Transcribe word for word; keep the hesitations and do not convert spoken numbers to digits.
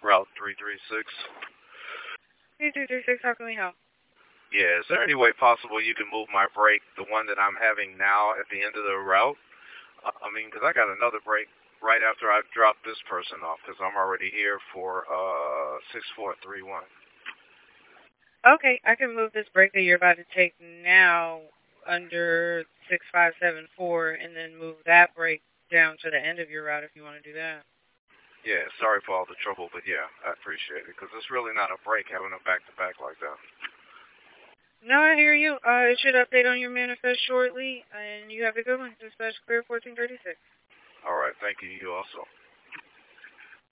Route three three six. three three three six, how can we help? Yeah, is there any way possible you can move my break, the one that I'm having now, at the end of the route? Uh, I mean, because I got another break right after I drop this person off, because I'm already here for uh six four three one. Okay, I can move this break that you're about to take now under six five seven four and then move that break down to the end of your route if you want to do that. Yeah, sorry for all the trouble, but yeah, I appreciate it, because it's really not a break having a back-to-back like that. No, I hear you. Uh, it should update on your manifest shortly, and you have a good one. Dispatch clear fourteen thirty-six. All right, thank you. You also.